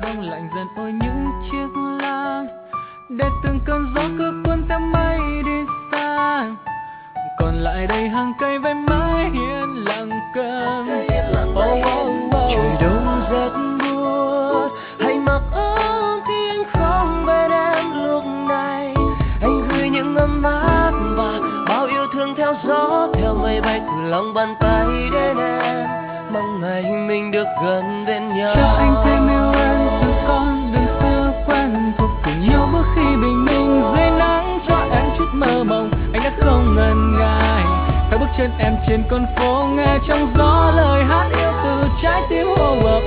đông lạnh dần ôi những chiếc lá, để từng cơn gió cứ cuốn theo mây đi xa. Còn lại đây hàng cây vẫn mãi yên lặng cơn. Trời đông rất buốt, hãy mặc ấm khi anh không bên em lúc này. Anh gửi những ấm áp và bao yêu thương theo gió, theo mây bay từ lòng bàn tay đến em. Mong ngày mình được gần bên nhau. Cho anh thêm yêu em từ con đường xưa quen thuộc, cùng nhau bước khi bình minh dưới nắng cho em chút mơ mộng. Anh đã không ngần ngại theo bước chân em trên con phố, nghe trong gió lời hát yêu từ trái tim.